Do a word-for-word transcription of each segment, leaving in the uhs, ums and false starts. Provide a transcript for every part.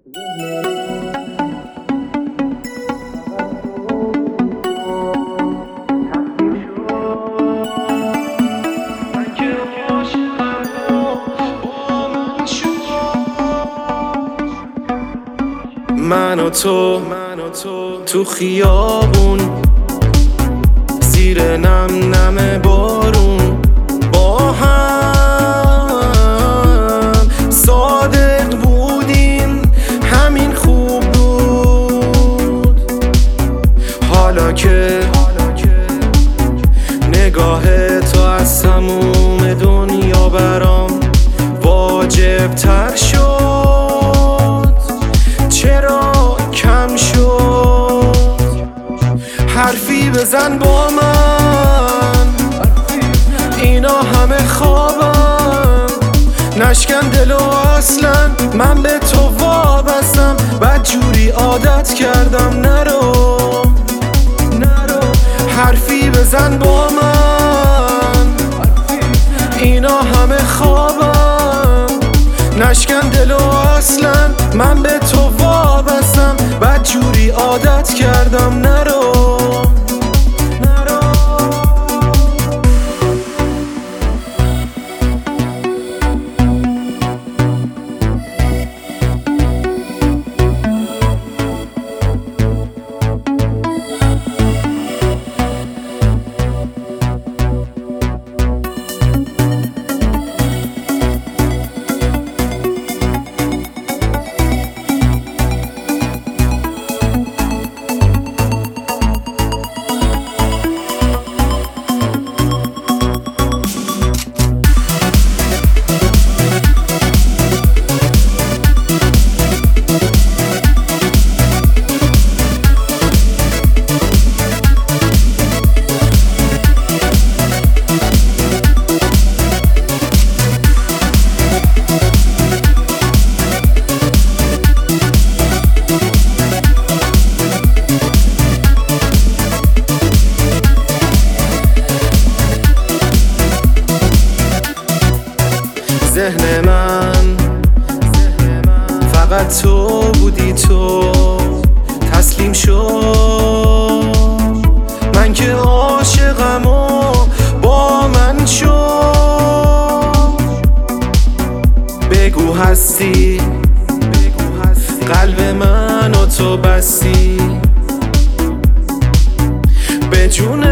من و تو تو خیابون زیر نم نم بارون با هم صادق بودیم، همین خوب بود. حالا که نگاه تو از تموم دنیا برام واجب تر شد، چرا کم شد؟ حرفی بزن با من، اینا همه خوابم، نشکن دلو اصلا، من به تو وابستم، بدجوری عادت کردم. نرو نرو حرفی بزن با من، اینا همه خوابم، نشکن دلو اصلا، من به تو وابستم، بدجوری عادت کردم. نرو ذهن من فقط تو بودی، تو تسلیم شد، من که عاشقم و با من شد. بگو هستی، قلب من و تو بستی، به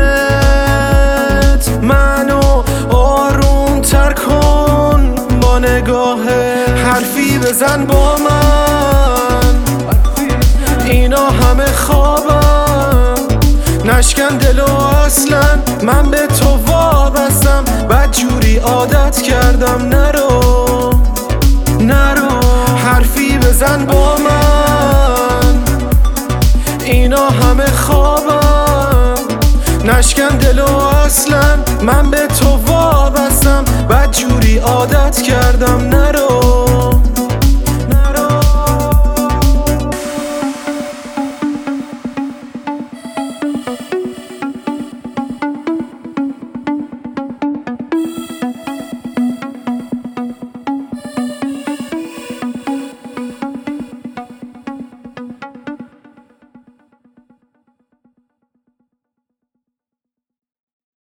جونت منو آروم تر کن با نگاه. حرفی بزن با من، اینا همه خوابم، نشکن دلو اصلا، من به تو وابستم، بدجوری عادت کردم. نرو نرو حرفی بزن با من، اینا همه خوابم، نشکن دلو اصلا، من به تو وابستم، بدجوری عادت کردم.